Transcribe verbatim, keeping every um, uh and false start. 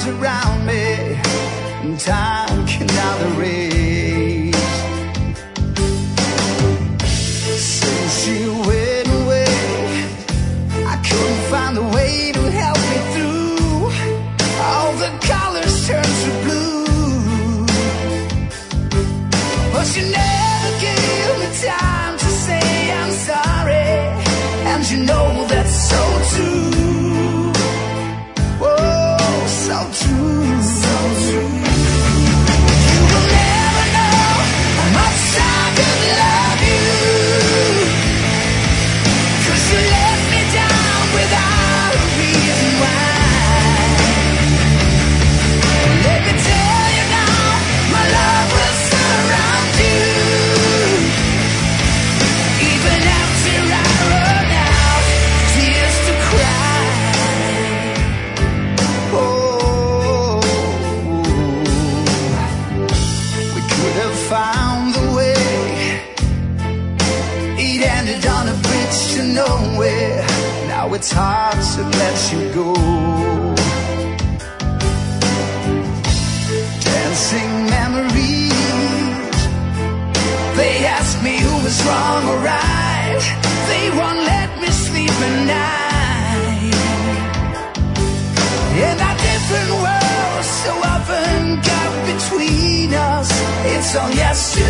around me, and time cannot erase. So she went away. I couldn't find a way to help me through. All the colors turned to blue, but she never gave me time to say I'm sorry, and you know that's so true. So true, so true. You will never know how much I could love you, 'cause you let me down without a reason why. Let me tell you now, my love will surround you, even after I run out tears to cry. Oh, found the way. It ended on a bridge to nowhere. Now it's hard to let you go. Dancing memories, they ask me who was wrong or right. They won't let me sleep at night. In our different worlds so often got between us, it's all yesterday.